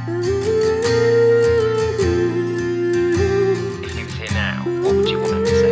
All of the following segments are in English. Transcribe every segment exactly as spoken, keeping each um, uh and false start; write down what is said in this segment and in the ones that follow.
If he was here now, what would you want him to say?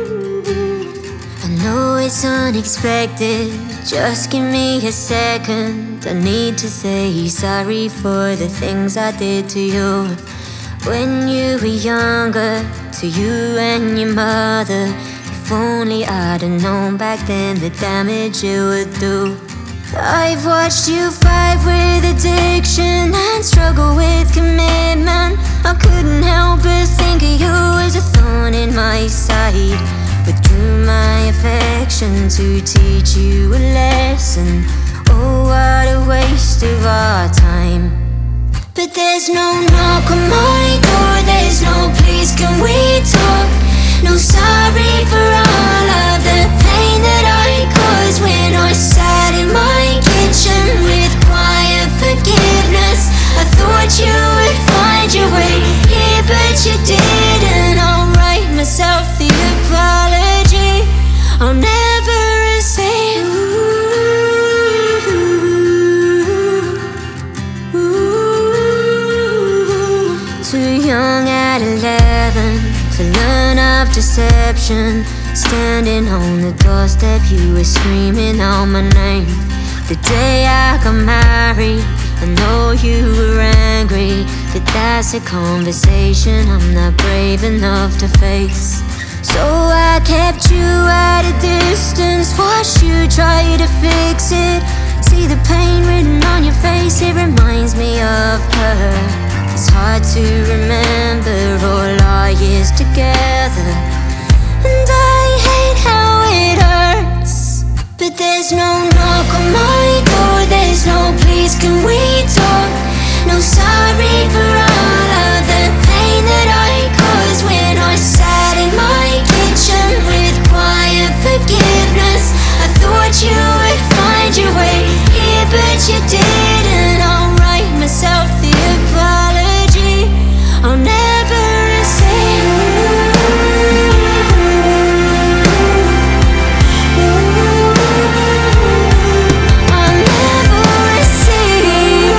I know it's unexpected, just give me a second. I need to say sorry for the things I did to you when you were younger, to you and your mother. If only I'd have known back then the damage it would do. I've watched you fight with addiction and struggle with commitment. I couldn't help but think of you as a thorn in my side. Withdrew my affection to teach you a lesson. Oh, what a waste of our time. But there's no knock on my door, there's no please can we talk. No sorry for all of the pain that I caused when I sat in my kitchen with quiet forgiveness. I thought you would find your way here, but you didn't. I'll write myself the apology I'll never receive. Too young at eleven to learn of deception. Standing on the doorstep, you were screaming out my name. The day I got married, I know you were angry, but that's a conversation I'm not brave enough to face. So I kept you at a distance, watched you try to fix it. See the pain written on your face, it reminds me of her. It's hard to remember all our years together, and I hate how it hurts. But there's no knock on my door, there's no please can we talk. No sorry for all of the pain that I caused when I sat in my kitchen with quiet forgiveness. I thought you would find your way here, but you didn't. I'll write myself the apology I'll never receive. I'll never receive.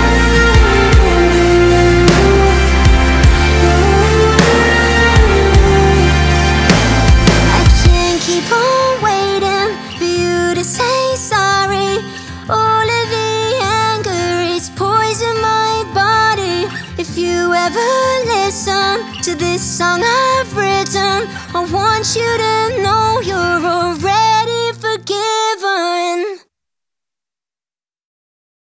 I can't keep on waiting for you to say sorry. All of the anger is poison my body. If you ever listen to this song I've written, I want you to know you're already